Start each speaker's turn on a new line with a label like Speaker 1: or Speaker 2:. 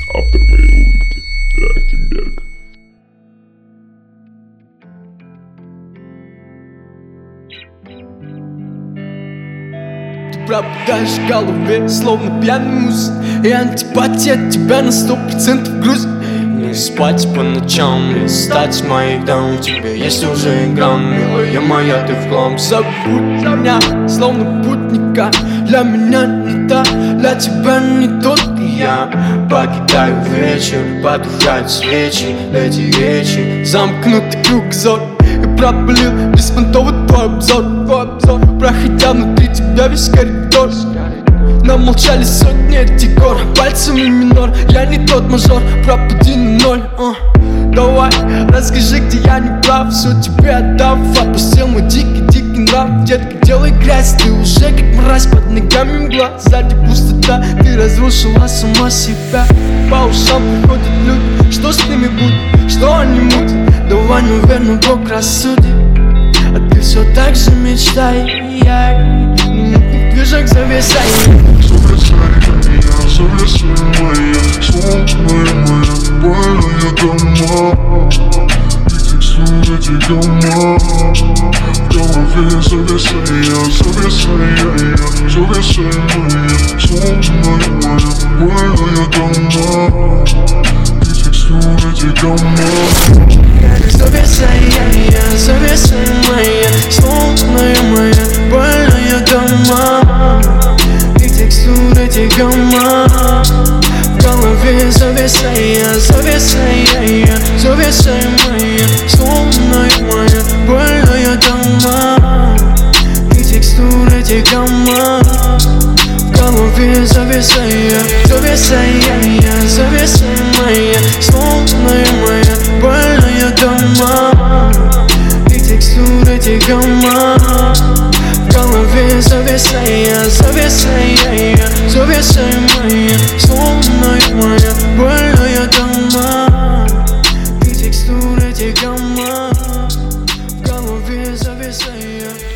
Speaker 1: Автор моей улыбки Трахтенберг.
Speaker 2: Ты пропадаешь в голове, словно пьяный мус. И антипатия от тебя на 100% грузит. Не спать по ночам, листать моих дам. У тебя есть уже грамм, милая моя, ты в хлам. Забудь меня, словно путника. Для меня не та, для тебя не тот. И я покидаю вечер, потухают свечи. Эти речи, замкнутый кругозор. И пропалил беспонтовый твой обзор. Проходя внутри тебя весь коридор. Нам молчали сотни этих гор. Пальцами минор, я не тот мажор. Пропади на ноль, Давай, расскажи, где я не прав. Все тебе отдав, отпустил мой дикий нрав. Детка, делай грязь, ты уже как мразь. Под ногами мгла, сзади пустота. Ты разрушила сама себя. По ушам приходят люди, что с ними будет, что они мутят. Давай, наверное, Бог рассудит. А ты все так же мечтай. Минутных движок зависай.
Speaker 1: Зависай моя, сонная моя, больная дома. И текстуры эти дома. В голове зависай я, моя, сонная моя, больная дома. И текстуры эти дома.
Speaker 2: Зависай моя, сонная моя, больная дома. И текстуры этих дома. В голове зависай я, моя, сонная моя, больная дома. И текстуры этих дома. В голове зависай я, моя, сонная моя, больная дома. И текстуры этих дома. В голове зависай я, моя, сонная моя, больная дома. И текстуры этих дома. В голове зависай я.